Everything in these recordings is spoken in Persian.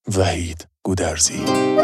وحید گودرزی.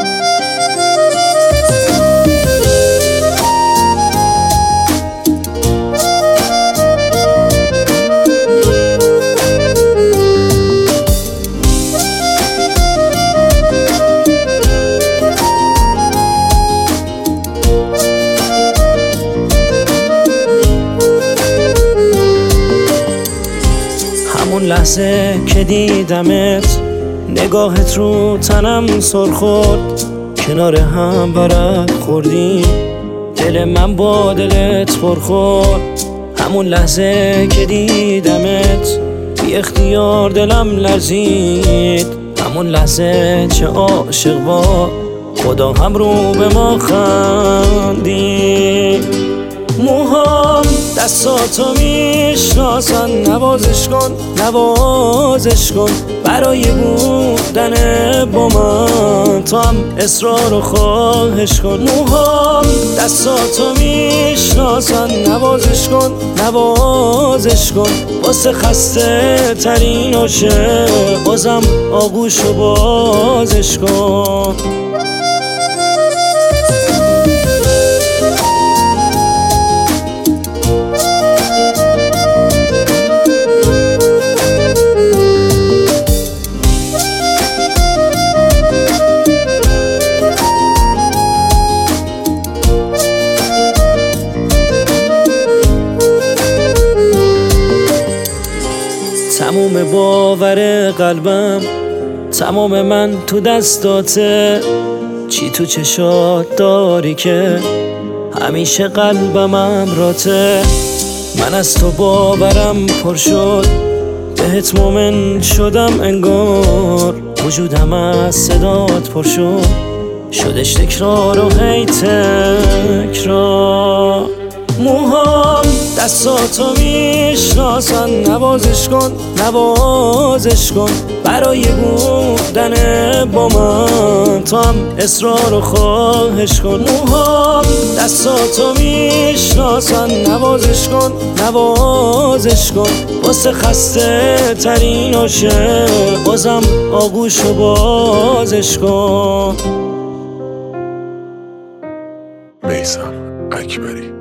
همون لحظه که دیدمت نگاهت رو تنم سر خورد، کنار هم برق خوردیم دل من با دلت پر خورد. همون لحظه که دیدمت بی اختیار دلم لرزید، همون لحظه چه عاشق با خدا هم رو به ما خندید. موهام دستاتو میشناسن، نوازش کن نوازش کن برای بودن با من، تو هم اصرار و خواهش کن. موهام دستاتو میشناسن، نوازش کن نوازش کن واسه خسته ترین عاشق، بازم آغوش و بازش کن. تموم باور قلبم، تمام من تو دستاته، چی تو چشات داری که همیشه قلبم امراته. من از تو باورم پر شد، بهت مومن شدم انگار، وجودم از صدات پر شد، شدش تکرار و هی تکرار. موهام دستاتو میشناسن، نوازش کن نوازش کن برای بودن با من، تو هم اصرار و خواهش کن. موهام دستاتو میشناسن، نوازش کن نوازش کن واسه خسته ترین عاشق، بازم آغوش و بازش کن. میثم اکبری.